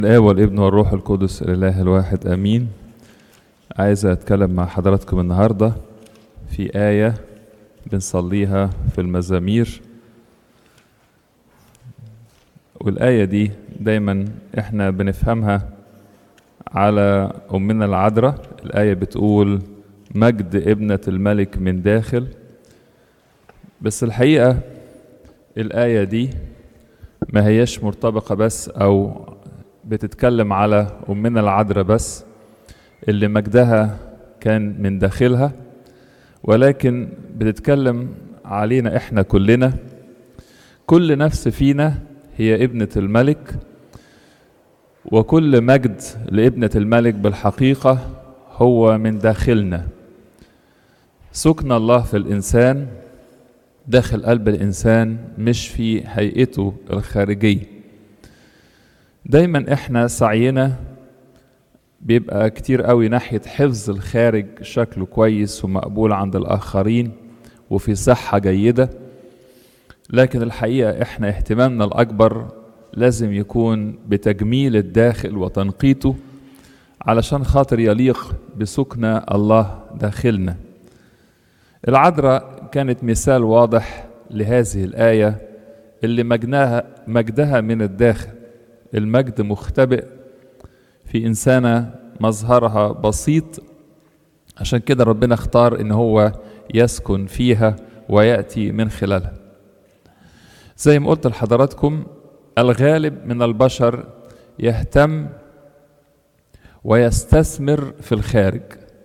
الآب والابن والروح القدس الإله الواحد آمين. عايز أتكلم مع حضراتكم النهاردة في آية بنصليها في المزامير، والآية دي دايما احنا بنفهمها على أمنا العذراء. الآية بتقول مجد ابنة الملك من داخل، بس الحقيقة الآية دي ما هيش مرتبطة بس أو بتتكلم على أمنا العذراء بس اللي مجدها كان من داخلها، ولكن بتتكلم علينا احنا كلنا. كل نفس فينا هي ابنة الملك، وكل مجد لابنة الملك بالحقيقة هو من داخلنا. سكن الله في الإنسان داخل قلب الإنسان، مش في هيئته الخارجية. دايما احنا سعينا بيبقى كتير قوي ناحية حفظ الخارج شكله كويس ومقبول عند الآخرين وفي صحة جيدة، لكن الحقيقة احنا اهتمامنا الأكبر لازم يكون بتجميل الداخل وتنقيته علشان خاطر يليق بسكن الله داخلنا. العذراء كانت مثال واضح لهذه الآية اللي مجدها من الداخل. المجد مختبئ في إنسانة مظهرها بسيط، عشان كده ربنا اختار إن هو يسكن فيها ويأتي من خلالها. زي ما قلت لحضراتكم، الغالب من البشر يهتم ويستثمر في الخارج،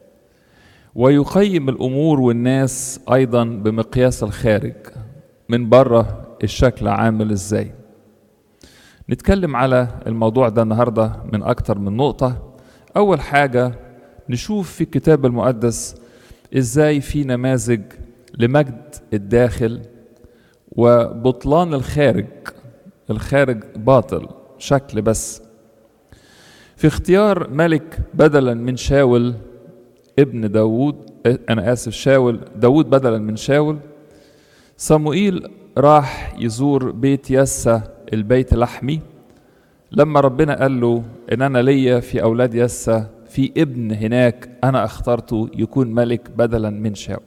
ويقيم الأمور والناس أيضا بمقياس الخارج، من بره الشكل عامل إزاي. نتكلم على الموضوع ده النهاردة من أكتر من نقطة. أول حاجة نشوف في الكتاب المقدس إزاي في نماذج لمجد الداخل وبطلان الخارج. الخارج باطل شكل بس. في اختيار ملك بدلا من شاول ابن داود، شاول داود بدلا من شاول، صموئيل راح يزور بيت يسى البيت لحمي. لما ربنا قال له ان انا ليا في اولاد يسى في ابن هناك انا اخترته يكون ملك بدلا من شاول.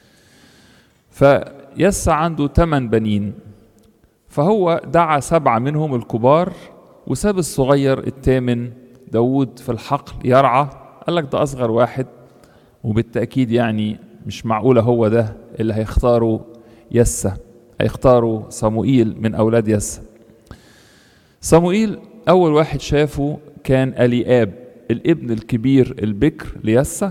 فيسى عنده 8 بنين، فهو دعا 7 منهم الكبار وساب الصغير الثامن داود في الحقل يرعى. قال لك ده اصغر واحد، وبالتأكيد يعني مش معقولة هو ده اللي هيختاره يسى، هيختاروا صموئيل من أولاد يسى. صموئيل أول واحد شافه كان أليآب الابن الكبير البكر ليسى،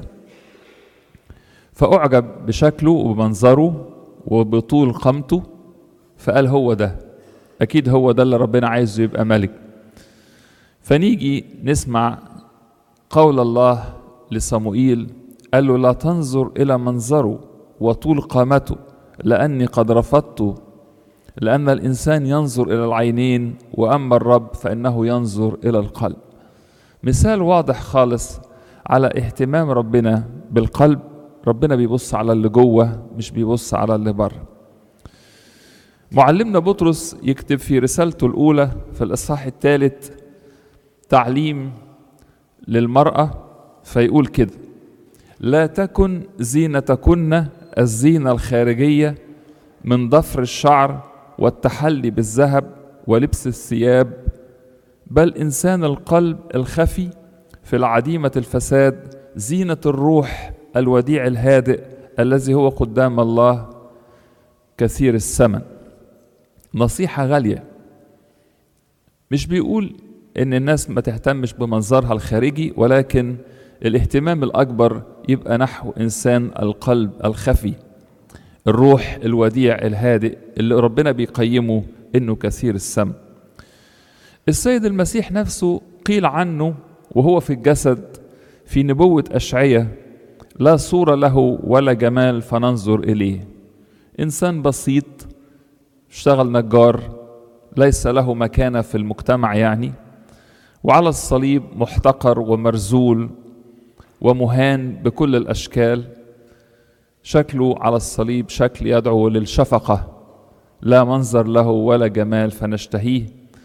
فأعجب بشكله وبمنظره وبطول قامته، فقال هو ده، أكيد هو ده اللي ربنا عايزه يبقى ملك. فنيجي نسمع قول الله لصموئيل، قال له لا تنظر إلى منظره وطول قامته لأني قد رفضته، لأن الإنسان ينظر إلى العينين وأما الرب فإنه ينظر إلى القلب. مثال واضح خالص على اهتمام ربنا بالقلب. ربنا بيبص على اللي جوه، مش بيبص على اللي بره. معلمنا بطرس يكتب في رسالته الأولى في الإصحاح 3 تعليم للمرأة، فيقول كده: لا تكن زينتكن الزينة الخارجية من ضفر الشعر والتحلي بالذهب ولبس الثياب، بل إنسان القلب الخفي في العديمة الفساد زينة الروح الوديع الهادئ الذي هو قدام الله كثير الثمن. نصيحة غالية. مش بيقول إن الناس ما تهتمش بمنظرها الخارجي، ولكن الاهتمام الأكبر يبقى نحو إنسان القلب الخفي، الروح الوديع الهادئ اللي ربنا بيقيمه إنه كثير الثمن. السيد المسيح نفسه قيل عنه وهو في الجسد في نبوة أشعية: لا صورة له ولا جمال فننظر إليه. إنسان بسيط، اشتغل نجار، ليس له مكانة في المجتمع يعني، وعلى الصليب محتقر ومرزول ومهان بكل الأشكال. شكله على الصليب شكل يدعو للشفقة، لا منظر له ولا جمال فنشتهيه.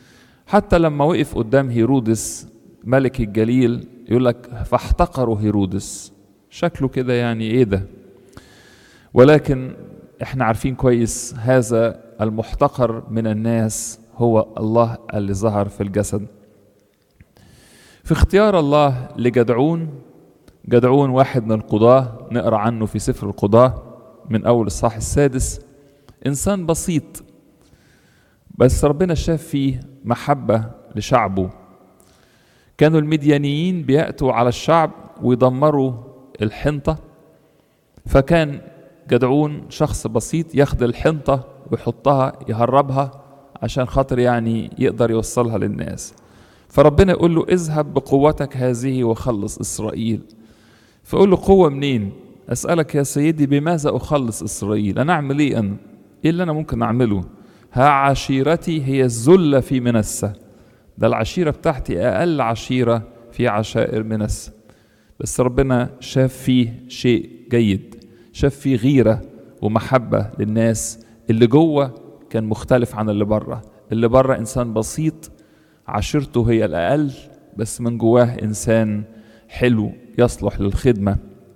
حتى لما وقف قدام هيرودس ملك الجليل يقول لك فاحتقروا هيرودس، شكله كده يعني ايه ده. ولكن احنا عارفين كويس هذا المحتقر من الناس هو الله اللي ظهر في الجسد. في اختيار الله لجدعون، جدعون واحد من القضاة نقرأ عنه في سفر القضاة من أول الإصحاح السادس، إنسان بسيط بس ربنا شاف فيه محبة لشعبه. كانوا المديانيين بيأتوا على الشعب ويدمروا الحنطة، فكان جدعون شخص بسيط ياخد الحنطة ويحطها يهربها عشان خاطر يعني يقدر يوصلها للناس. فربنا يقول له اذهب بقوتك هذه وخلص إسرائيل. فيقول له قوة منين؟ أسألك يا سيدي بماذا أخلص إسرائيل؟ أنا أعمل إيه أنا؟ إيه اللي أنا ممكن أعمله؟ ها عشيرتي هي الذلة في منسى. ده العشيرة بتاعتي أقل عشيرة في عشائر منسى. بس ربنا شاف فيه شيء جيد، شاف فيه غيرة ومحبة للناس. اللي جوه كان مختلف عن اللي بره. اللي بره إنسان بسيط عشيرته هي الأقل، بس من جواه إنسان حلو يصلح للخدمة.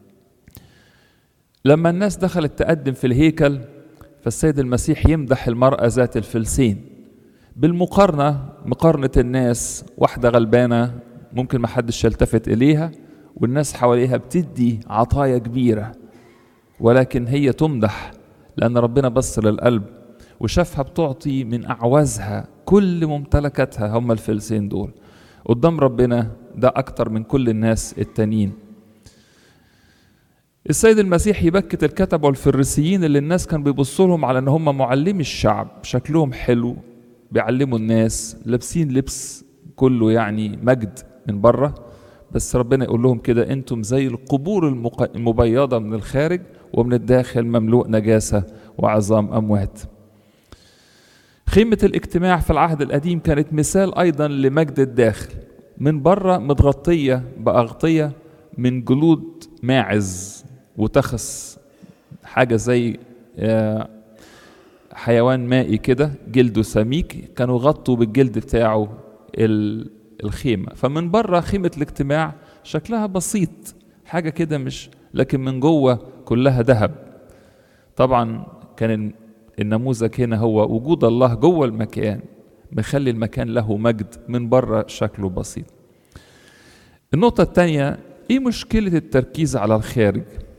لما الناس دخلت تقدم في الهيكل فالسيد المسيح يمدح المرأة ذات الفلسين مقارنة الناس، واحدة غلبانة ممكن ما حدش يلتفت إليها والناس حواليها بتدي عطايا كبيرة، ولكن هي تمدح لأن ربنا بص للقلب وشافها بتعطي من أعوازها، كل ممتلكاتها هم الفلسين دول قدام ربنا. ده أكتر من كل الناس التانيين. السيد المسيح يبكت الكتبة والفريسيين اللي الناس كان بيبصوا لهم على ان هم معلمي الشعب، شكلهم حلو بيعلموا الناس، لابسين لبس كله يعني مجد من بره، بس ربنا يقول لهم كده انتم زي القبور المبيضة من الخارج ومن الداخل مملوء نجاسة وعظام أموات. خيمة الاجتماع في العهد القديم كانت مثال أيضا لمجد الداخل، من بره متغطية بأغطية من جلود ماعز وتخس، حاجة زي حيوان مائي كده جلده سميك، كانوا غطوا بالجلد بتاعه الخيمة. فمن بره خيمة الاجتماع شكلها بسيط حاجة كده مش، لكن من جوه كلها ذهب. طبعا كان النموذج هنا هو وجود الله جوه المكان مخلي المكان له مجد، من بره شكله بسيط. النقطة الثانية، ايه مشكلة التركيز على الخارج؟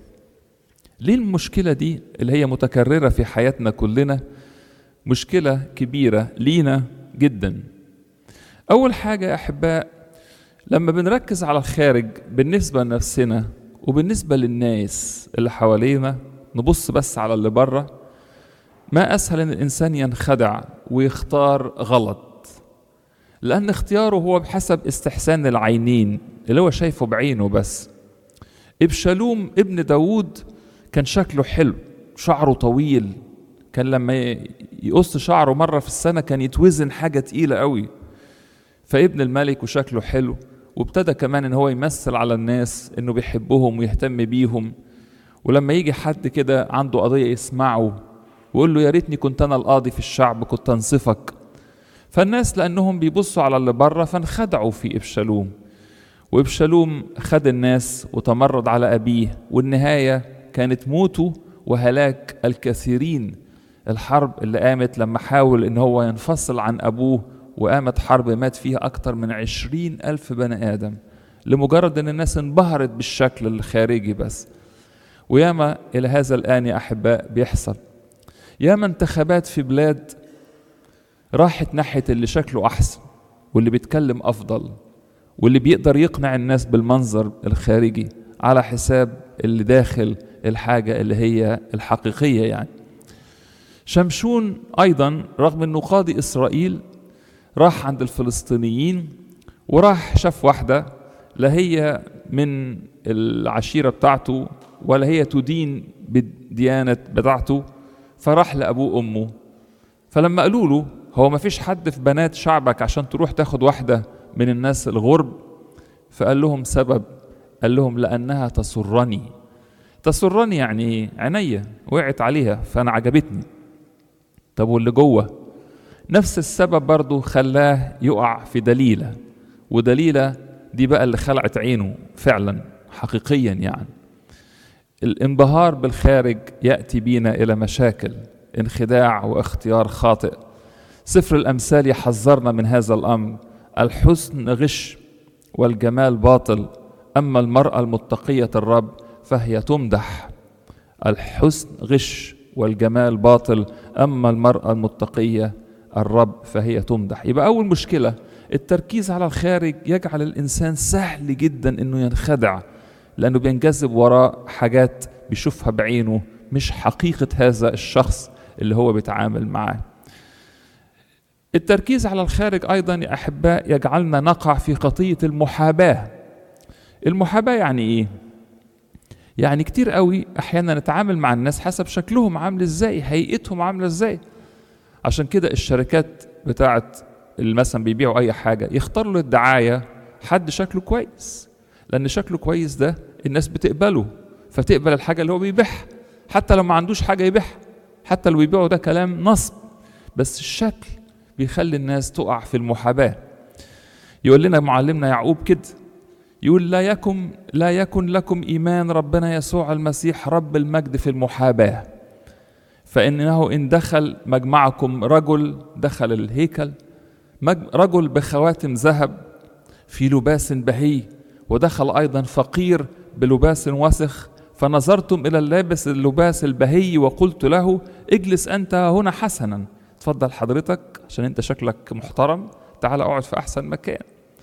ليه المشكلة دي اللي هي متكررة في حياتنا كلنا مشكلة كبيرة لينا جدا؟ أول حاجة يا أحباء، لما بنركز على الخارج بالنسبة لنفسنا وبالنسبة للناس اللي حوالينا، نبص بس على اللي بره، ما أسهل إن الإنسان ينخدع ويختار غلط، لأن اختياره هو بحسب استحسان العينين اللي هو شايفه بعينه بس. إبشالوم ابن داود كان شكله حلو، شعره طويل، كان لما يقص شعره مرة في السنة كان يتوزن حاجة تقيلة قوي. فابن الملك وشكله حلو، وابتدى كمان ان هو يمثل على الناس انه بيحبهم ويهتم بيهم، ولما يجي حد كده عنده قضية يسمعه ويقول له يا ريتني كنت انا القاضي في الشعب كنت انصفك. فالناس لانهم بيبصوا على اللي بره فانخدعوا في ابشالوم، وابشالوم خد الناس وتمرد على ابيه، والنهاية كانت موته وهلاك الكثيرين. الحرب اللي قامت لما حاول ان هو ينفصل عن ابوه، وقامت حرب مات فيها اكتر من 20,000 بني ادم لمجرد ان الناس انبهرت بالشكل الخارجي بس. وياما الى هذا الان يا احباء بيحصل، ياما انتخابات في بلاد راحت ناحية اللي شكله احسن واللي بيتكلم افضل واللي بيقدر يقنع الناس بالمنظر الخارجي على حساب اللي داخل الحاجة اللي هي الحقيقية. يعني شمشون أيضا رغم أنه قاضي إسرائيل راح عند الفلسطينيين وراح شاف واحدة لا هي من العشيرة بتاعته ولا هي تدين بالديانة بتاعته، فراح لأبوه وأمه. فلما قالوا له هو ما فيش حد في بنات شعبك عشان تروح تاخد واحدة من الناس الغرب، فقال لهم سبب، قال لهم لأنها تسرني. تسرني يعني عينيا وقعت عليها فأنا عجبتني. طب واللي جوه؟ نفس السبب برضو خلاه يقع في دليلة، ودليلة دي بقى اللي خلعت عينه فعلا حقيقيا. يعني الانبهار بالخارج يأتي بينا إلى مشاكل، انخداع واختيار خاطئ. سفر الأمثال يحذرنا من هذا الأمر: الحسن غش والجمال باطل، أما المرأة المتقية الرب فهي تمدح. الحسن غش والجمال باطل، أما المرأة المتقية الرب فهي تمدح. يبقى أول مشكلة التركيز على الخارج يجعل الإنسان سهل جدا إنه ينخدع، لأنه بينجذب وراء حاجات بيشوفها بعينه مش حقيقة هذا الشخص اللي هو بيتعامل معاه. التركيز على الخارج أيضا يا أحباء يجعلنا نقع في خطية المحاباة. المحاباة يعني إيه؟ يعني كتير قوي أحيانا نتعامل مع الناس حسب شكلهم عامل إزاي، هيئتهم عاملة إزاي. عشان كده الشركات بتاعت اللي مثلا بيبيعوا أي حاجة يختاروا للدعاية حد شكله كويس، لأن شكله كويس ده الناس بتقبله، فتقبل الحاجة اللي هو بيبيعها حتى لو ما عندوش حاجة يبيعها، حتى لو بيبيعوا ده كلام نصب، بس الشكل بيخلي الناس تقع في المحاباة. يقول لنا معلمنا يعقوب كده، يقول لا يكن لكم إيمان ربنا يسوع المسيح رب المجد في المحاباة، فإنه إن دخل مجمعكم رجل، دخل الهيكل رجل بخواتم ذهب في لباس بهي، ودخل أيضا فقير بلباس وسخ، فنظرتم إلى اللابس اللباس البهي وقلت له اجلس أنت هنا حسنا، تفضل حضرتك عشان أنت شكلك محترم، تعال اقعد في أحسن مكان.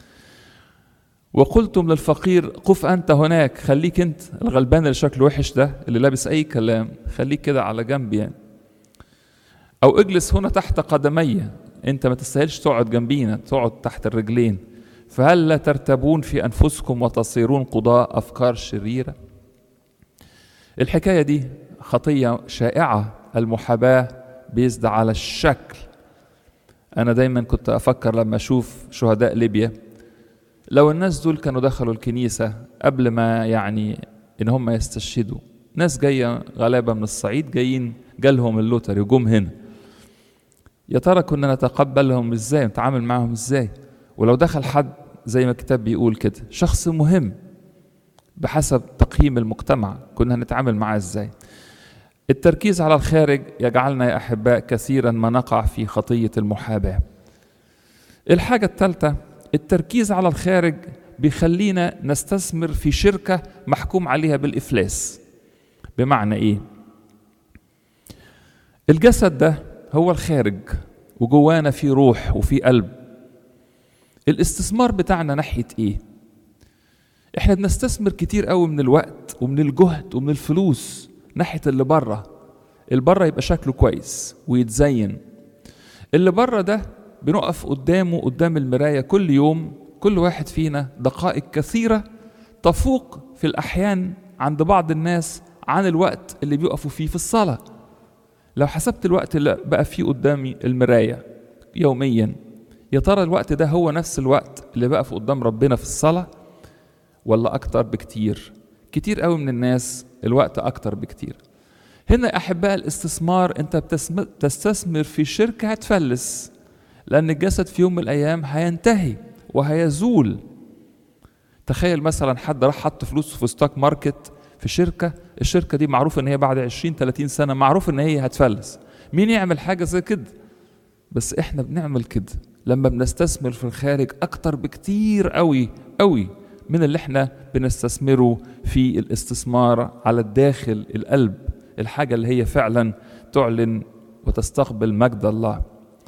وقلتم للفقير قف أنت هناك، خليك أنت الغلبان اللي شكله وحش ده اللي لابس أي كلام، خليك كده على جنب يعني. أو اجلس هنا تحت قدمي، أنت ما تستاهلش تقعد جنبينا، تقعد تحت الرجلين. فهل لا ترتبون في أنفسكم وتصيرون قضاء أفكار شريرة؟ الحكاية دي خطية شائعة، المحاباة بيزد على الشكل. أنا دايما كنت أفكر لما أشوف شهداء ليبيا، لو الناس دول كانوا دخلوا الكنيسة قبل ما يعني إن هم يستشهدوا، ناس جاية غلابة من الصعيد جايين جالهم اللوتري وجم هنا، يا ترى كنا نتقبلهم إزاي ونتعامل معهم إزاي؟ ولو دخل حد زي ما الكتاب بيقول كده شخص مهم بحسب تقييم المجتمع، كنا هنتعامل معاه إزاي؟ التركيز على الخارج يجعلنا يا أحباء كثيرا ما نقع في خطية المحاباة. الحاجة الثالثة، التركيز على الخارج بيخلينا نستثمر في شركة محكوم عليها بالإفلاس. بمعنى إيه؟ الجسد ده هو الخارج، وجوانا في روح وفي قلب. الاستثمار بتاعنا ناحية إيه؟ إحنا بنستثمر كتير قوي من الوقت ومن الجهد ومن الفلوس ناحية اللي بره. البره يبقى شكله كويس ويتزين، اللي بره ده بنقف قدام المراية كل يوم، كل واحد فينا دقائق كثيرة تفوق في الأحيان عند بعض الناس عن الوقت اللي بيقفوا فيه في الصلاة. لو حسبت الوقت اللي بقى فيه قدامي المراية يوميا، يا ترى الوقت ده هو نفس الوقت اللي بقى في قدام ربنا في الصلاة ولا أكتر بكتير؟ كتير قوي من الناس الوقت أكتر بكتير. هنا يا أحباء الاستثمار، أنت بتستثمر في شركة هتفلس، لأن الجسد في يوم من الأيام هينتهي وهيزول. تخيل مثلا حد راح حط فلوسه في ستوك ماركت في شركة، الشركة دي معروف ان هي بعد 20-30 سنة معروف ان هي هتفلس. مين يعمل حاجة زي كده؟ بس احنا بنعمل كده لما بنستثمر في الخارج اكتر بكتير قوي قوي من اللي احنا بنستثمره في الاستثمار على الداخل، القلب، الحاجة اللي هي فعلا تعلن وتستقبل مجد الله.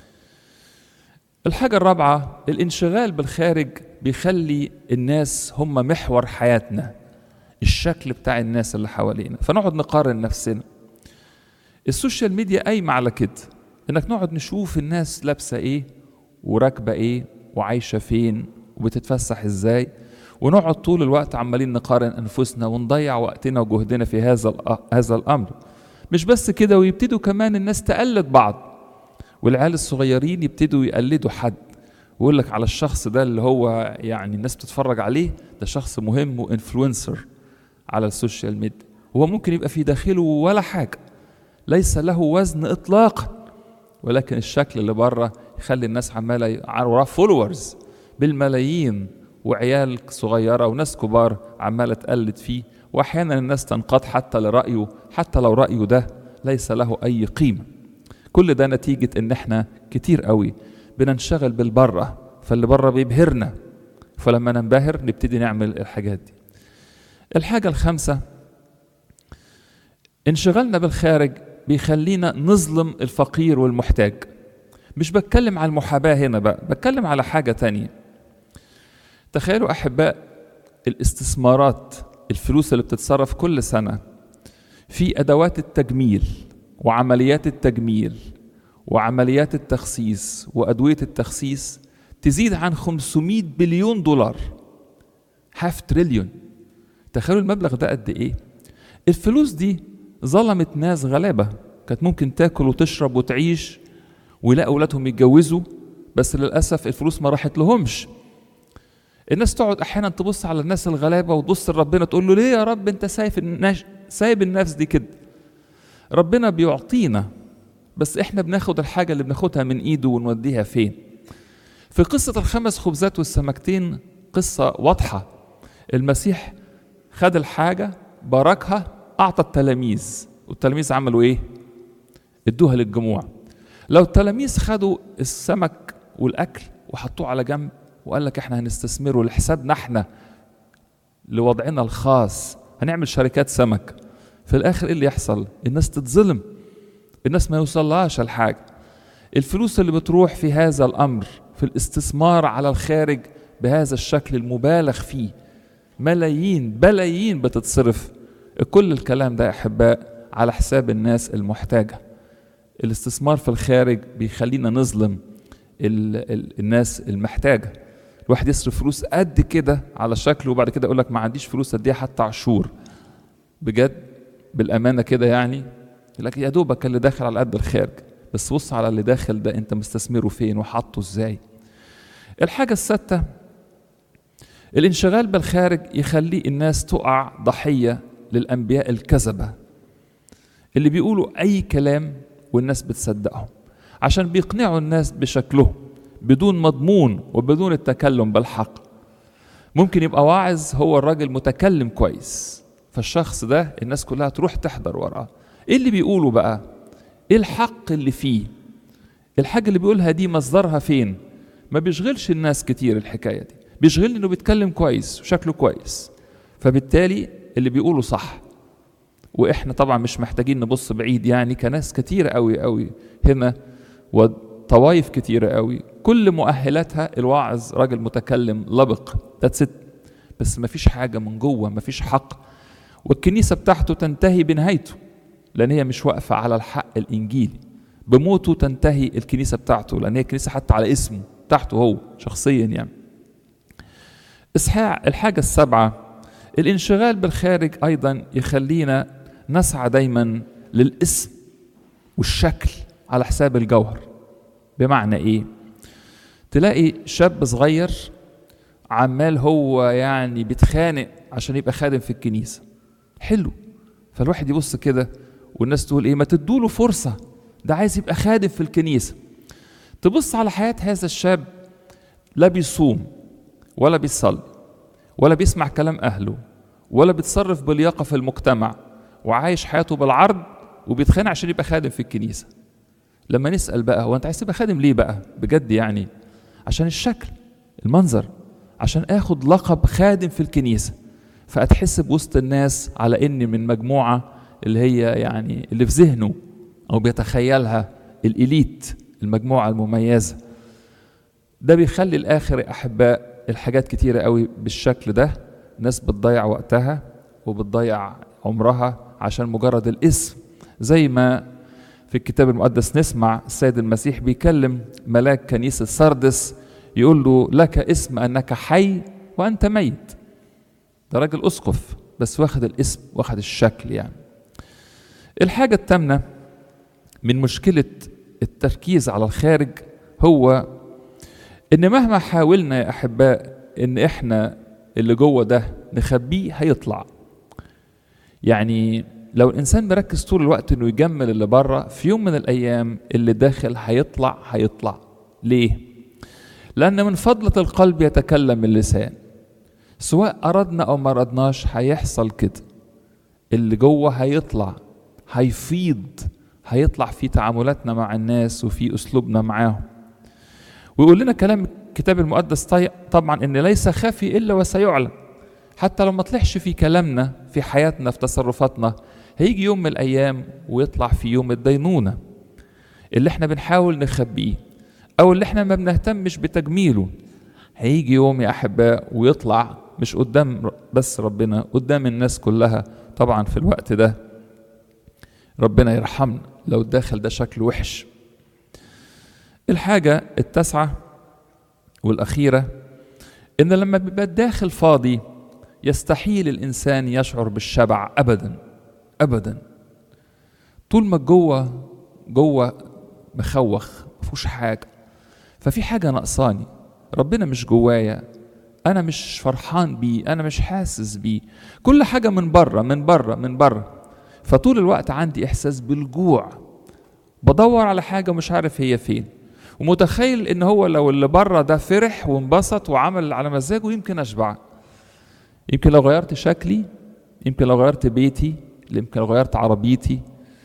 الحاجة الرابعة، الانشغال بالخارج بيخلي الناس هم محور حياتنا، الشكل بتاع الناس اللي حوالينا، فنقعد نقارن نفسنا. السوشيال ميديا قايمة على كده، انك نقعد نشوف الناس لابسة ايه وراكبة ايه وعايشة فين وبتتفسح ازاي، ونقعد طول الوقت عمالين نقارن انفسنا ونضيع وقتنا وجهدنا في هذا الامر. مش بس كده، ويبتدوا كمان الناس تقلد بعض، والعيال الصغيرين يبتدوا يقلدوا حد ويقول لك على الشخص ده اللي هو يعني الناس بتتفرج عليه ده شخص مهم وانفلونسر على السوشيال ميديا، هو ممكن يبقى في داخله ولا حاجة، ليس له وزن إطلاقا، ولكن الشكل اللي بره يخلي الناس عمالة وراه فولورز بالملايين، وعيال صغيرة وناس كبار عمالة تقلد فيه، وأحيانا الناس تنقاد حتى لرأيه، حتى لو رأيه ده ليس له أي قيمة. كل ده نتيجة إن إحنا كتير قوي بننشغل بالبره، فاللي بره بيبهرنا، فلما ننبهر نبتدي نعمل الحاجات دي. الحاجة الخامسة، انشغالنا بالخارج بيخلينا نظلم الفقير والمحتاج. مش بتكلم على المحاباة هنا بقى، بتكلم على حاجة تانية. تخيلوا أحباء الاستثمارات، الفلوس اللي بتتصرف كل سنة في أدوات التجميل وعمليات التجميل وعمليات التخسيس وأدوية التخسيس تزيد عن 500 بليون دولار، half trillion. تخيلوا المبلغ ده قد إيه؟ الفلوس دي ظلمت ناس غلابة كانت ممكن تاكل وتشرب وتعيش ويلاقوا أولادهم يتجوزوا، بس للأسف الفلوس ما راحت لهمش. الناس تقعد أحيانا تبص على الناس الغلابة وتبص لربنا تقول له ليه يا رب أنت سايب الناس دي كده؟ ربنا بيعطينا، بس إحنا بناخد الحاجة اللي بناخدها من إيده ونوديها فين؟ في قصة ال5 خبزات والسمكتين قصة واضحة. المسيح خد الحاجة باركها أعطى التلاميذ، والتلاميذ عملوا إيه؟ ادوها للجموع. لو التلاميذ خدوا السمك والأكل وحطوه على جنب وقال لك احنا هنستثمره لحسابنا احنا لوضعنا الخاص، هنعمل شركات سمك، في الآخر إيه اللي يحصل؟ الناس تتظلم، الناس ما يوصلهاش الحاجة. الفلوس اللي بتروح في هذا الأمر في الاستثمار على الخارج بهذا الشكل المبالغ فيه، ملايين بلايين بتتصرف. كل الكلام ده يا أحباء على حساب الناس المحتاجة. الاستثمار في الخارج بيخلينا نظلم الناس المحتاجة. الواحد يصرف فلوس قد كده على شكله وبعد كده يقول لك ما عنديش فلوس اديها حتى عشور. بجد بالأمانة كده يعني، يقول لك يا دوبك اللي داخل على قد الخارج، بس بص على اللي داخل ده انت مستثمره فين وحطه ازاي. الحاجة السادسة، الانشغال بالخارج يخلي الناس تقع ضحية للأنبياء الكذبة اللي بيقولوا أي كلام والناس بتصدقهم عشان بيقنعوا الناس بشكلهم بدون مضمون وبدون التكلم بالحق. ممكن يبقى واعظ هو الراجل متكلم كويس، فالشخص ده الناس كلها تروح تحضر وراه. ايه اللي بيقوله بقى؟ ايه الحق اللي فيه؟ الحاجة اللي بيقولها دي مصدرها فين؟ ما بيشغلش الناس كتير الحكاية دي، بيشغلني انه بيتكلم كويس وشكله كويس، فبالتالي اللي بيقوله صح. واحنا طبعا مش محتاجين نبص بعيد، يعني كناس كتير قوي قوي هنا وطوائف كتيرة قوي كل مؤهلاتها الواعظ راجل متكلم لبق ست، بس مفيش حاجة من جوه، مفيش حق، والكنيسة بتاعته تنتهي بنهايته لأن هي مش واقفة على الحق الإنجيلي. بموته تنتهي الكنيسة بتاعته، لأن هي كنيسة حتى على اسمه بتاعته هو شخصيا يعني. الحاجة السابعة، الانشغال بالخارج أيضا يخلينا نسعى دايما للاسم والشكل على حساب الجوهر. بمعنى إيه؟ تلاقي شاب صغير عمال هو يعني بيتخانق عشان يبقى خادم في الكنيسة، حلو، فالواحد يبص كده والناس تقول إيه؟ ما تدوله فرصة، ده عايز يبقى خادم في الكنيسة. تبص على حياة هذا الشاب، لا بيصوم ولا بيصلي ولا بيسمع كلام أهله ولا بيتصرف بلياقة في المجتمع، وعايش حياته بالعرض وبيتخانق عشان يبقى خادم في الكنيسة. لما نسأل بقى هو أنت عايز تبقى خادم ليه بقى؟ بجد يعني عشان الشكل، المنظر، عشان آخد لقب خادم في الكنيسة، فأتحسب وسط الناس على إني من مجموعة اللي هي يعني اللي في ذهنه أو بيتخيلها الإليت، المجموعة المميزة. ده بيخلي الآخر يا أحباء الحاجات كتيرة قوي بالشكل ده، ناس بتضيع وقتها وبتضيع عمرها عشان مجرد الاسم. زي ما في الكتاب المقدس نسمع السيد المسيح بيكلم ملاك كنيسة سردس يقول له لك اسم أنك حي وأنت ميت. ده راجل أسقف بس واخد الاسم واخد الشكل يعني. الحاجة الثامنة من مشكلة التركيز على الخارج هو إن مهما حاولنا يا أحباء إن إحنا اللي جوه ده نخبيه هيطلع. يعني لو الإنسان مركز طول الوقت إنه يجمل اللي بره، في يوم من الأيام اللي داخل هيطلع. ليه؟ لأن من فضلة القلب يتكلم اللسان. سواء أردنا أو ما أردناش هيحصل كده. اللي جوه هيفيض، هيطلع في تعاملاتنا مع الناس وفي أسلوبنا معاهم. ويقول لنا كلام الكتاب المقدس طبعا إن ليس خفي إلا وسيعلن. حتى لو ما طلعش في كلامنا في حياتنا في تصرفاتنا، هيجي يوم من الأيام ويطلع في يوم الدينونة اللي احنا بنحاول نخبيه أو اللي احنا ما بنهتمش بتجميله. هيجي يوم يا أحباء ويطلع مش قدام بس ربنا، قدام الناس كلها. طبعا في الوقت ده ربنا يرحمنا لو الداخل ده شكله وحش. الحاجة التاسعة والأخيرة إن لما بيبقى الداخل فاضي يستحيل الإنسان يشعر بالشبع أبدا. طول ما جوه مخوخ مفيهوش حاجة، ففي حاجة ناقصاني، ربنا مش جوايا، أنا مش فرحان بيه، أنا مش حاسس بيه، كل حاجة من بره. فطول الوقت عندي إحساس بالجوع، بدور على حاجة مش عارف هي فين، ومتخيل إن هو لو اللي بره ده فرح وانبسط وعمل على مزاجه يمكن أشبع. يمكن لو غيرت شكلي، يمكن لو غيرت بيتي، يمكن لو غيرت عربيتي،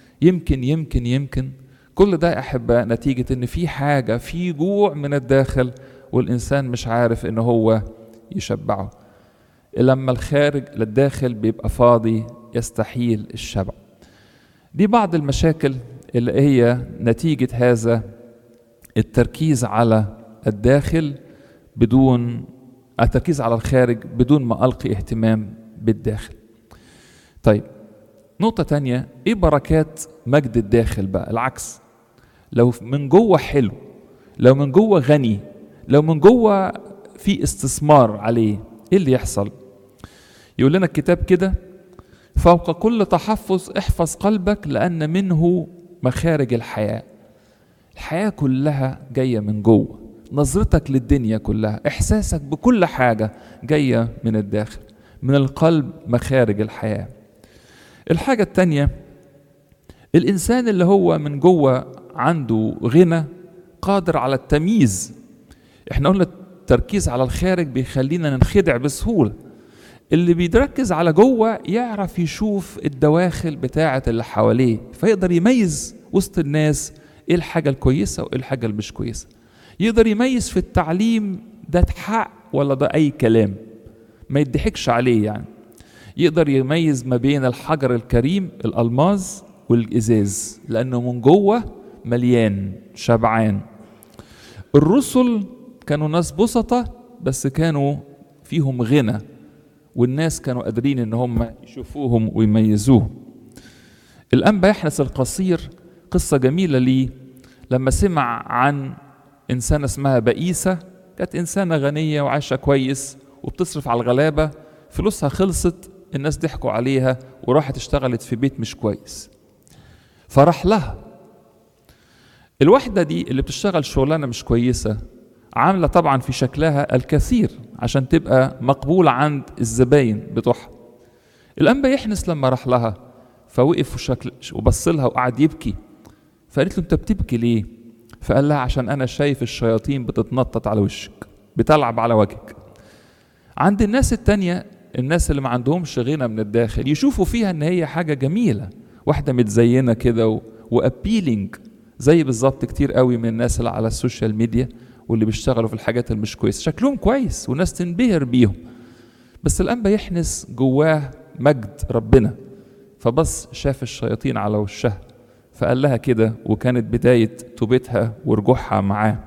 يمكن كل ده يا أحباء نتيجة إن في حاجة، في جوع من الداخل والإنسان مش عارف إن هو يشبعه. لما الخارج للداخل بيبقى فاضي يستحيل الشبع. دي بعض المشاكل اللي هي نتيجة هذا التركيز على الداخل بدون التركيز على الخارج بدون ما ألقي اهتمام بالداخل. طيب نقطة تانية، ايه بركات مجد الداخل بقى؟ العكس، لو من جوه حلو، لو من جوه غني، لو من جوه في استثمار عليه، ايه اللي يحصل؟ يقول لنا الكتاب كده: فوق كل تحفظ احفظ قلبك لأن منه مخارج الحياة. الحياة كلها جاية من جوه، نظرتك للدنيا كلها، إحساسك بكل حاجة جاية من الداخل، من القلب مخارج الحياة. الحاجة التانية، الإنسان اللي هو من جوه عنده غنى قادر على التمييز. احنا قلنا التركيز على الخارج بيخلينا ننخدع بسهولة. اللي بيركز على جوه يعرف يشوف الدواخل بتاعة اللي حواليه، فيقدر يميز وسط الناس ايه الحاجة الكويسة وايه الحاجة اللي مش كويسة. يقدر يميز في التعليم ده حق ولا ده اي كلام، ما يضحكش عليه يعني. يقدر يميز ما بين الحجر الكريم الألماظ والإزاز لأنه من جوه مليان شبعان. الرسل كانوا ناس بسطة بس كانوا فيهم غنى، والناس كانوا قادرين ان هم يشوفوهم ويميزوهم. الأنبا يحنس القصير قصة جميلة ليه لما سمع عن إنسانة اسمها بئيسة، كانت إنسانة غنية وعايشة كويس وبتصرف على الغلابة، فلوسها خلصت، الناس ضحكوا عليها وراحت اشتغلت في بيت مش كويس. فراح لها الواحدة دي اللي بتشتغل شغلانة مش كويسة، عاملة طبعا في شكلها الكثير عشان تبقى مقبولة عند الزباين بتوعها. الأنبا يحنس لما راح لها فوقف وبص لها وقعد يبكي، فقالت له: انت بتبكي ليه؟ فقال لها: عشان انا شايف الشياطين بتتنطط على وشك، بتلعب على وجهك. عند الناس التانية، الناس اللي ما عندهمش غنى من الداخل، يشوفوا فيها ان هي حاجة جميلة، واحدة متزينة كده وابيلينج، زي بالظبط كتير قوي من الناس اللي على السوشيال ميديا واللي بيشتغلوا في الحاجات اللي مش كويسة، شكلهم كويس والناس تنبهر بيهم، بس الأنبا يحنس جواه مجد ربنا، فبص شاف الشياطين على وشها، فقال لها كده، وكانت بداية توبتها ورجوعها معاه.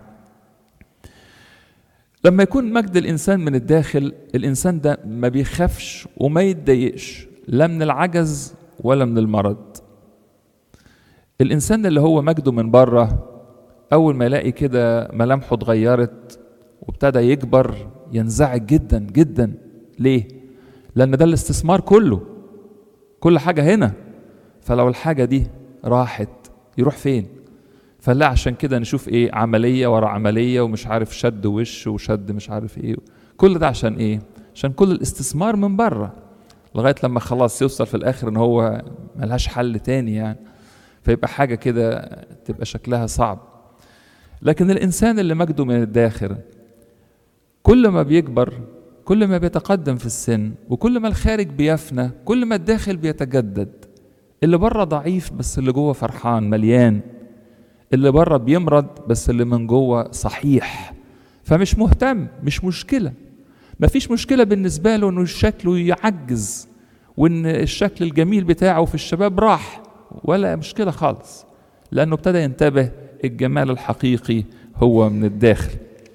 لما يكون مجد الإنسان من الداخل، الإنسان ده ما بيخافش وما يتضايقش لا من العجز ولا من المرض. الإنسان اللي هو مجده من بره، أول ما يلاقي كده ملامحه اتغيرت وابتدى يكبر ينزعج جدا جدا. ليه؟ لأن ده الاستثمار كله، كل حاجة هنا، فلو الحاجة دي راحت يروح فين؟ فلا عشان كده نشوف ايه، عملية ورا عملية ومش عارف شد وش وشد مش عارف ايه، كل ده عشان ايه؟ عشان كل الاستثمار من بره. لغاية لما خلاص يوصل في الآخر إن هو ملهاش حل تاني يعني، فيبقى حاجة كده تبقى شكلها صعب. لكن الإنسان اللي مجده من الداخل كل ما بيكبر، كل ما بيتقدم في السن، وكل ما الخارج بيفنى، كل ما الداخل بيتجدد. اللي بره ضعيف بس اللي جوه فرحان مليان، اللي بره بيمرض بس اللي من جوه صحيح. فمش مهتم، مش مشكلة، مفيش مشكلة بالنسبة له انه شكله يعجز وان الشكل الجميل بتاعه في الشباب راح، ولا مشكلة خالص، لانه ابتدى ينتبه الجمال الحقيقي هو من الداخل.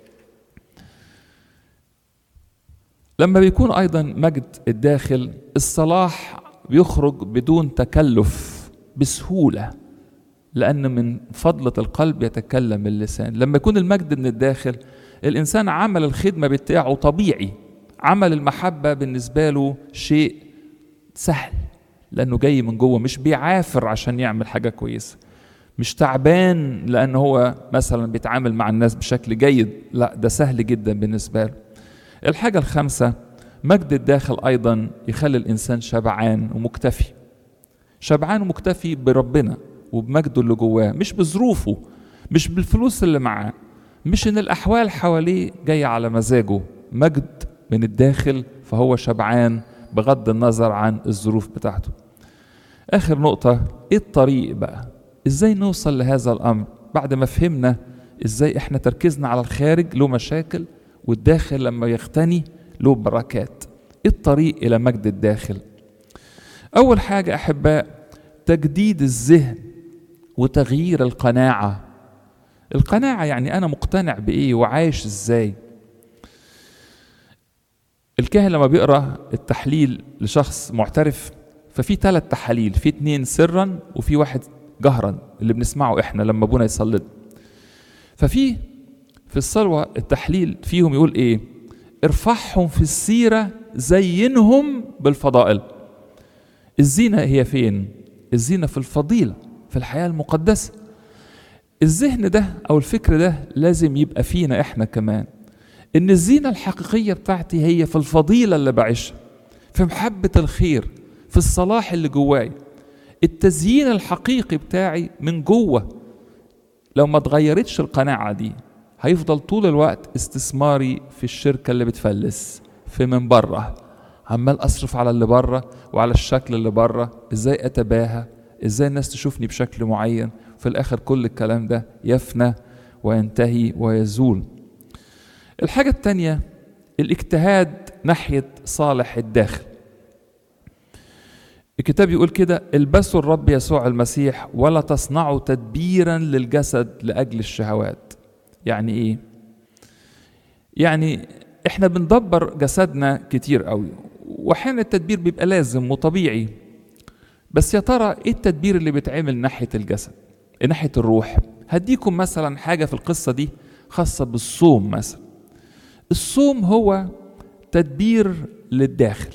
لما بيكون ايضا مجد الداخل، الصلاح بيخرج بدون تكلف بسهولة، لأن من فضلة القلب يتكلم اللسان. لما يكون المجد من الداخل، الإنسان عمل الخدمة بتاعه طبيعي، عمل المحبة بالنسبة له شيء سهل، لأنه جاي من جوه، مش بيعافر عشان يعمل حاجة كويسة، مش تعبان لأنه هو مثلا بيتعامل مع الناس بشكل جيد، لا ده سهل جدا بالنسبة له. الحاجة الخامسة، مجد الداخل أيضا يخلي الإنسان شبعان ومكتفي، شبعان ومكتفي بربنا وبمجده اللي جواه، مش بظروفه، مش بالفلوس اللي معاه، مش ان الاحوال حواليه جايه على مزاجه. مجد من الداخل فهو شبعان بغض النظر عن الظروف بتاعته. اخر نقطه، ايه الطريق بقى؟ ازاي نوصل لهذا الامر بعد ما فهمنا ازاي احنا تركيزنا على الخارج له مشاكل والداخل لما يغتني له بركات؟ ايه الطريق الى مجد الداخل؟ اول حاجه احباء، تجديد الذهن وتغيير القناعة. القناعة يعني أنا مقتنع بإيه وعايش إزاي. الكاهن لما بيقرأ التحليل لشخص معترف، ففي 3 تحاليل، في 2 سرا وفي 1 جهرا اللي بنسمعه إحنا لما أبونا يصلي. ففي الصلوة التحليل فيهم يقول إيه؟ ارفعهم في السيرة، زينهم بالفضائل. الزينة هي فين؟ الزينة في الفضيلة، في الحياة المقدسة. الذهن ده أو الفكر ده لازم يبقى فينا إحنا كمان، إن الزينة الحقيقية بتاعتي هي في الفضيلة اللي بعيشها، في محبة الخير، في الصلاح اللي جواي. التزيين الحقيقي بتاعي من جوه. لو ما اتغيرتش القناعة دي، هيفضل طول الوقت استثماري في الشركة اللي بتفلس، في من بره، عمال أصرف على اللي بره وعلى الشكل اللي بره، إزاي أتباهى، إزاي الناس تشوفني بشكل معين. في الآخر كل الكلام ده يفنى وينتهي ويزول. الحاجة التانية، الاجتهاد ناحية صالح الداخل. الكتاب يقول كده: البسوا الرب يسوع المسيح ولا تصنعوا تدبيرا للجسد لأجل الشهوات. يعني إيه؟ يعني إحنا بندبر جسدنا كتير قوي، وأحيانا التدبير بيبقى لازم وطبيعي، بس يا ترى إيه التدبير اللي بيتعمل ناحية الجسد، ناحية الروح؟ هديكم مثلا حاجة في القصة دي خاصة بالصوم. مثلا الصوم هو تدبير للداخل.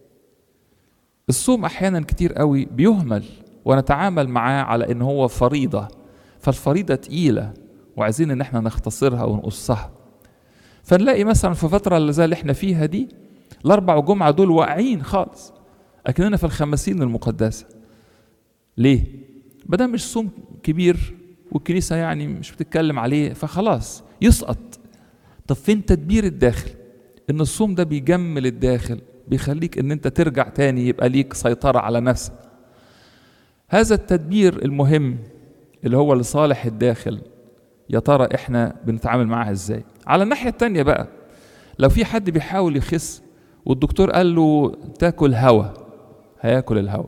الصوم أحيانا كتير قوي بيهمل ونتعامل معاه على إن هو فريضة، فالفريضة تقيلة وعايزين إن احنا نختصرها ونقصها. فنلاقي مثلا في فترة اللي زي اللي احنا فيها دي، الأربع وجمعة دول واقعين خالص، أكننا في الخمسين المقدسة. ليه؟ بدل مش صوم كبير والكنيسة يعني مش بتتكلم عليه فخلاص يسقط. طب فين تدبير الداخل؟ إن الصوم ده بيجمل الداخل، بيخليك إن أنت ترجع تاني يبقى ليك سيطرة على نفسك. هذا التدبير المهم اللي هو لصالح الداخل، يا ترى إحنا بنتعامل معاه إزاي؟ على الناحية التانية بقى، لو في حد بيحاول يخس والدكتور قال له تاكل هوا، هياكل الهوا.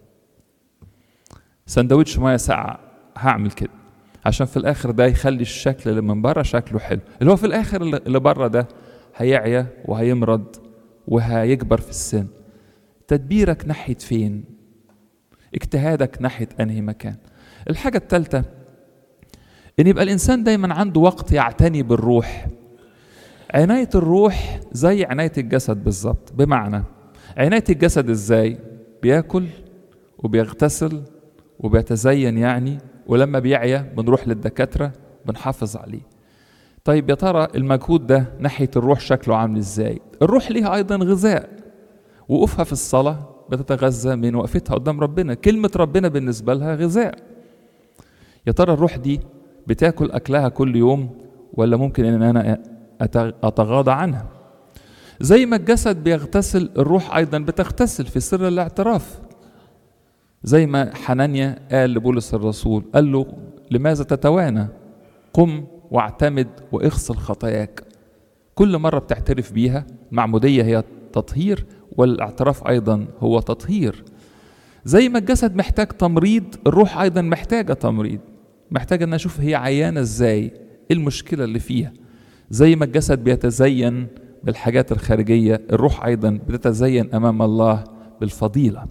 سندوتش ميه ساقعه، هعمل كده عشان في الاخر ده يخلي الشكل اللي من بره شكله حلو، اللي هو في الاخر اللي بره ده هيعيا وهيمرض وهيكبر في السن. تدبيرك ناحيه فين؟ اجتهادك ناحيه انهي مكان؟ الحاجه الثالثه، ان يبقى الانسان دايما عنده وقت يعتني بالروح. عنايه الروح زي عنايه الجسد بالظبط. بمعنى عنايه الجسد ازاي؟ بياكل وبيغتسل وبيتزين يعني، ولما بيعيا بنروح للدكاترة بنحافظ عليه. طيب يا ترى المجهود ده ناحية الروح شكله عامل ازاي؟ الروح ليها ايضا غذاء، وقوفها في الصلاة بتتغذى من وقفتها قدام ربنا. كلمة ربنا بالنسبة لها غذاء. يا ترى الروح دي بتاكل أكلها كل يوم ولا ممكن إن أنا أتغاضى عنها؟ زي ما الجسد بيغتسل، الروح أيضا بتغتسل في سر الاعتراف. زي ما حنانيا قال لبولس الرسول، قال له لماذا تتوانى؟ قم واعتمد واغسل خطاياك. كل مرة بتعترف بيها. المعمودية هي تطهير، والاعتراف أيضا هو تطهير. زي ما الجسد محتاج تمريض، الروح أيضا محتاجة تمريض، محتاجة أن أشوف هي عيانة إزاي، إيه المشكلة اللي فيها. زي ما الجسد بيتزين بالحاجات الخارجية، الروح أيضا بتتزين أمام الله بالفضيلة.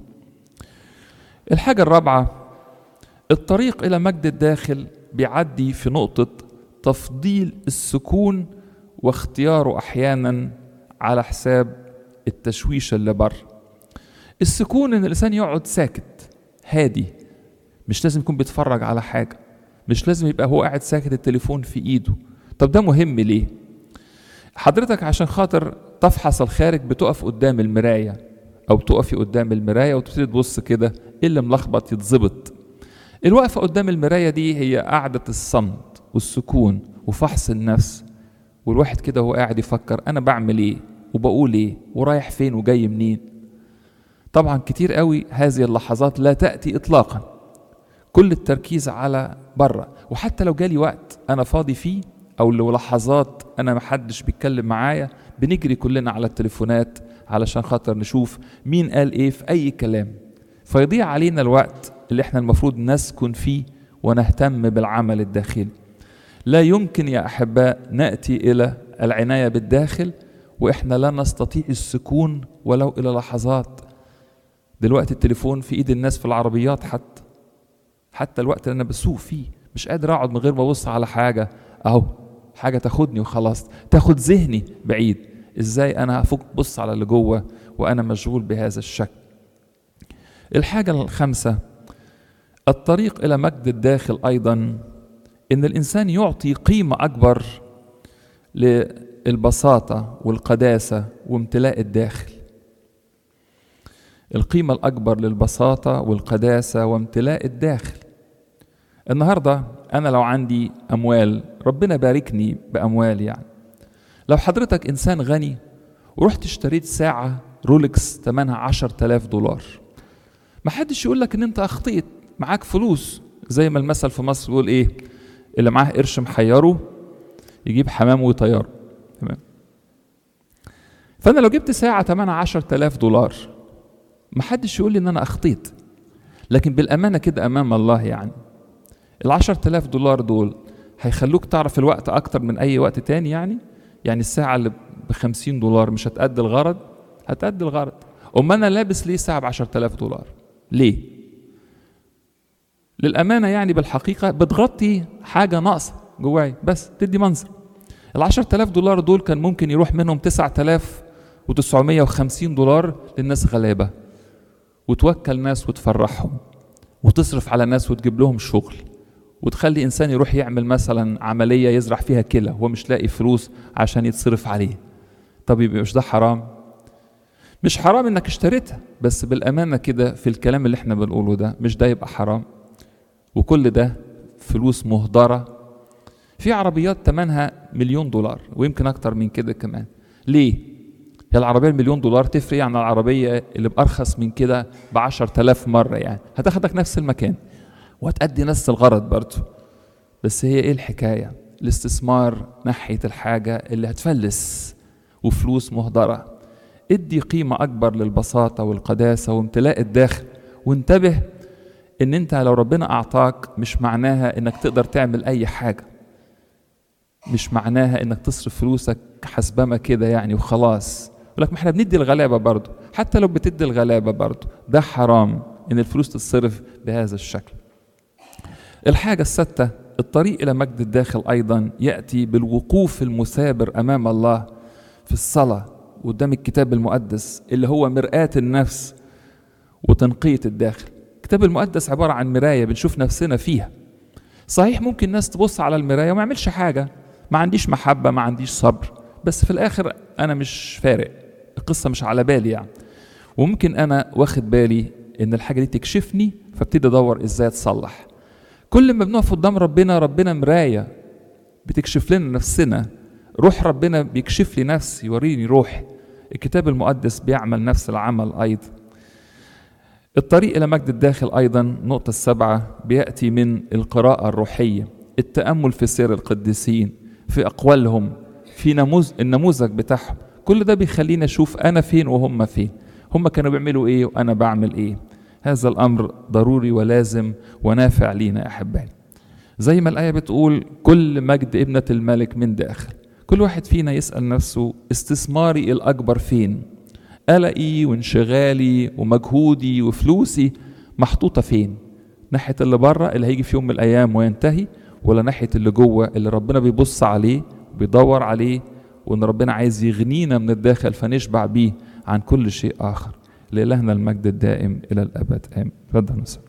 الحاجة الرابعة، الطريق إلى مجد الداخل بيعدي في نقطة تفضيل السكون واختياره أحيانا على حساب التشويش اللي بره. السكون إن الإنسان يقعد ساكت هادي، مش لازم يكون بيتفرج على حاجة، مش لازم يبقى هو قاعد ساكت التليفون في إيده. طب ده مهم ليه؟ حضرتك عشان خاطر تفحص الخارج بتقف قدام المراية، أو تقفي قدام المراية وتبتدي تبص كده إيه اللي ملخبط يتظبط. الوقفة قدام المراية دي هي قعدة الصمت والسكون وفحص النفس، والواحد كده هو قاعد يفكر أنا بعمل إيه وبقول إيه ورايح فين وجاي منين. طبعا كتير قوي هذه اللحظات لا تأتي إطلاقا، كل التركيز على بره. وحتى لو جالي وقت أنا فاضي فيه، أو لو لحظات أنا محدش بيتكلم معايا، بنجري كلنا على التليفونات علشان خاطر نشوف مين قال إيه في أي كلام، فيضيع علينا الوقت اللي احنا المفروض نسكن فيه ونهتم بالعمل الداخلي. لا يمكن يا أحباء نأتي إلى العناية بالداخل وإحنا لا نستطيع السكون ولو إلى لحظات. دلوقتي التليفون في إيد الناس في العربيات، حتى الوقت اللي أنا بسوق فيه مش قادر أقعد من غير ما أبص على حاجة، أهو حاجة تاخدني وخلاص، تاخد ذهني بعيد. إزاي أنا هفوق بص على اللي جوه وأنا مشغول بهذا الشكل؟ الحاجة الخامسة، الطريق إلى مجد الداخل أيضا إن الإنسان يعطي قيمة أكبر للبساطة والقداسة وامتلاء الداخل. القيمة الأكبر للبساطة والقداسة وامتلاء الداخل. النهاردة أنا لو عندي أموال، ربنا باركني بأموال، يعني لو حضرتك إنسان غني ورحت اشتريت ساعة رولكس ثمنها 10,000 دولار، ما حدش يقول لك إن أنت أخطيت، معاك فلوس. زي ما المثل في مصر يقول إيه؟ اللي معاه قرش محيره يجيب حمام ويطيره. تمام. فأنا لو جبت ساعة ثمنها 10,000 دولار ما حدش يقول لي إن أنا أخطيت. لكن بالأمانة كده أمام الله، يعني ال10,000 دولار دول هيخلوك تعرف الوقت أكتر من أي وقت تاني. يعني الساعة اللي ب50 دولار مش هتأدي الغرض؟ هتأدي الغرض. أما أنا لابس ليه ساعة ب10,000 دولار؟ ليه؟ للأمانة يعني بالحقيقة بتغطي حاجة ناقصة جواي، بس تدي منظر. ال10,000 دولار دول كان ممكن يروح منهم 9,950 دولار للناس غلابة، وتوكل ناس وتفرحهم، وتصرف على ناس وتجيب لهم شغل، وتخلي إنسان يروح يعمل مثلا عملية يزرع فيها كلى وهو مش لاقي فلوس عشان يتصرف عليه. طب يبقى مش ده حرام؟ مش حرام إنك اشتريتها، بس بالأمانة كده في الكلام اللي احنا بنقوله ده، مش ده يبقى حرام؟ وكل ده فلوس مهدرة. في عربيات تمنها $1,000,000 ويمكن أكتر من كده كمان. ليه؟ هي العربية $1,000,000 تفرق عن العربية اللي بأرخص من كده ب10,000 مرة، يعني هتاخدك نفس المكان وهتأدي نفس الغرض برضه. بس هي إيه الحكاية؟ الاستثمار ناحية الحاجة اللي هتفلس وفلوس مهدرة. ادي قيمة أكبر للبساطة والقداسة وامتلاء الداخل، وانتبه إن أنت لو ربنا أعطاك مش معناها إنك تقدر تعمل أي حاجة، مش معناها إنك تصرف فلوسك حسبما كده يعني وخلاص. ولكن احنا بندي الغلابة برضو، حتى لو بتدي الغلابة برضو ده حرام إن الفلوس تتصرف بهذا الشكل. الحاجة السادسة، الطريق إلى مجد الداخل أيضا يأتي بالوقوف المثابر أمام الله في الصلاة قدام الكتاب المقدس اللي هو مرآة النفس وتنقية الداخل. الكتاب المقدس عبارة عن مراية بنشوف نفسنا فيها. صحيح ممكن ناس تبص على المراية وما يعملش حاجة، ما عنديش محبة، ما عنديش صبر، بس في الآخر أنا مش فارق، القصة مش على بالي يعني. وممكن أنا واخد بالي إن الحاجة دي تكشفني، فابتدي أدور إزاي أتصلح. كل ما بنقف قدام ربنا مراية بتكشف لنا نفسنا. روح ربنا بيكشف لي نفسي، يوريني روحي. الكتاب المقدس بيعمل نفس العمل أيضا. الطريق إلى مجد الداخل أيضا، النقطة 7، بيأتي من القراءة الروحية، التأمل في سير القديسين، في أقوالهم، في النموذج بتاعهم. كل ده بيخلينا أشوف أنا فين وهم فين، هم كانوا بيعملوا إيه وأنا بعمل إيه. هذا الأمر ضروري ولازم ونافع لينا أحبائي. زي ما الآية بتقول كل مجد ابنة الملك من داخل. كل واحد فينا يسأل نفسه استثماري الأكبر فين؟ قلقي وانشغالي ومجهودي وفلوسي محطوطة فين؟ ناحية اللي بره اللي هيجي في يوم من الأيام وينتهي، ولا ناحية اللي جوه اللي ربنا بيبص عليه بيدور عليه، وإن ربنا عايز يغنينا من الداخل فنشبع بيه عن كل شيء آخر. لإلهنا المجد الدائم إلى الأبد آمين. تفضل.